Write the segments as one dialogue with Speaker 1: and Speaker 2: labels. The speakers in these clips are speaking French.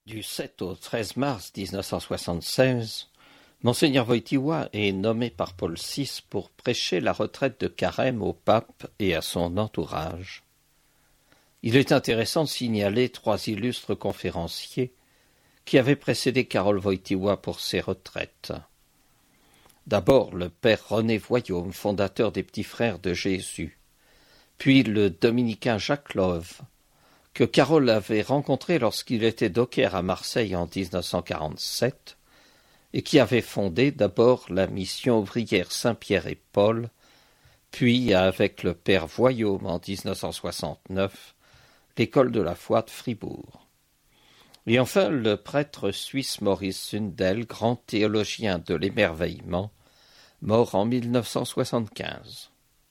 Speaker 1: Du 7 au 13 mars 1976, Monseigneur Wojtyła est nommé par Paul VI pour prêcher la retraite de Carême au pape et à son entourage. Il est intéressant de signaler trois illustres conférenciers qui avaient précédé Karol Wojtyła pour ces retraites. D'abord le père René Voillaume, fondateur des Petits Frères de Jésus, puis le dominicain Jacques Love, que Karol avait rencontré lorsqu'il était docker à Marseille en 1947 et qui avait fondé d'abord la mission ouvrière Saint-Pierre et Paul, puis avec le père Voillaume en 1969, l'école de la foi de Fribourg. Et enfin le prêtre suisse Maurice Sundel, grand théologien de l'émerveillement, mort en 1975.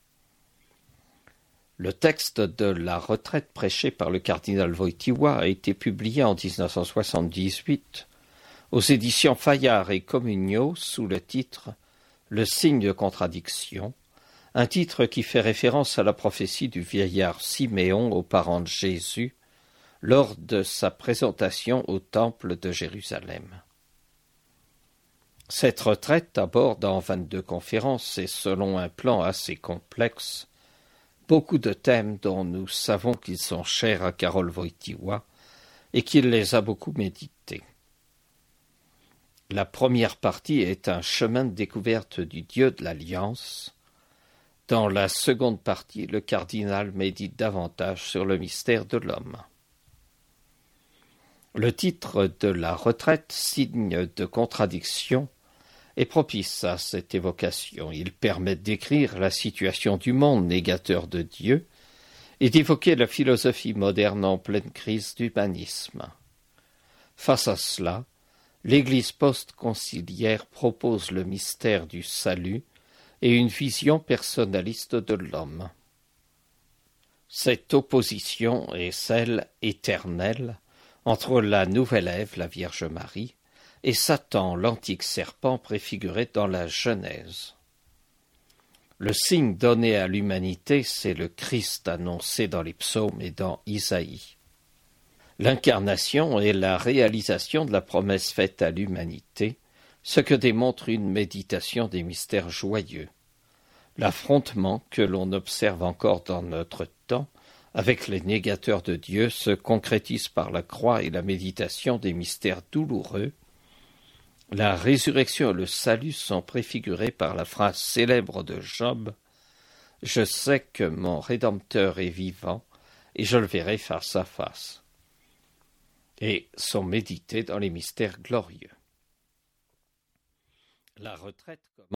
Speaker 1: Le texte de la retraite prêchée par le cardinal Wojtyła a été publié en 1978 aux éditions Fayard et Communio sous le titre « Le signe de contradiction », un titre qui fait référence à la prophétie du vieillard Siméon aux parents de Jésus lors de sa présentation au temple de Jérusalem. Cette retraite aborde en 22 conférences et selon un plan assez complexe beaucoup de thèmes dont nous savons qu'ils sont chers à Karol Wojtyła et qu'il les a beaucoup médités. La première partie est un chemin de découverte du Dieu de l'Alliance. Dans la seconde partie, le cardinal médite davantage sur le mystère de l'homme. Le titre de la retraite, signe de contradiction, est propice à cette évocation. Il permet d'écrire la situation du monde négateur de Dieu et d'évoquer la philosophie moderne en pleine crise d'humanisme. Face à cela, l'Église post-conciliaire propose le mystère du salut et une vision personnaliste de l'homme. Cette opposition est celle éternelle entre la nouvelle Ève, la Vierge Marie, et Satan, l'antique serpent préfiguré dans la Genèse. Le signe donné à l'humanité, c'est le Christ annoncé dans les psaumes et dans Isaïe. L'incarnation est la réalisation de la promesse faite à l'humanité, ce que démontre une méditation des mystères joyeux. L'affrontement que l'on observe encore dans notre temps avec les négateurs de Dieu se concrétise par la croix et la méditation des mystères douloureux. La résurrection et le salut sont préfigurés par la phrase célèbre de Job « Je sais que mon Rédempteur est vivant et je le verrai face à face » et sont médités dans les mystères glorieux. La retraite commence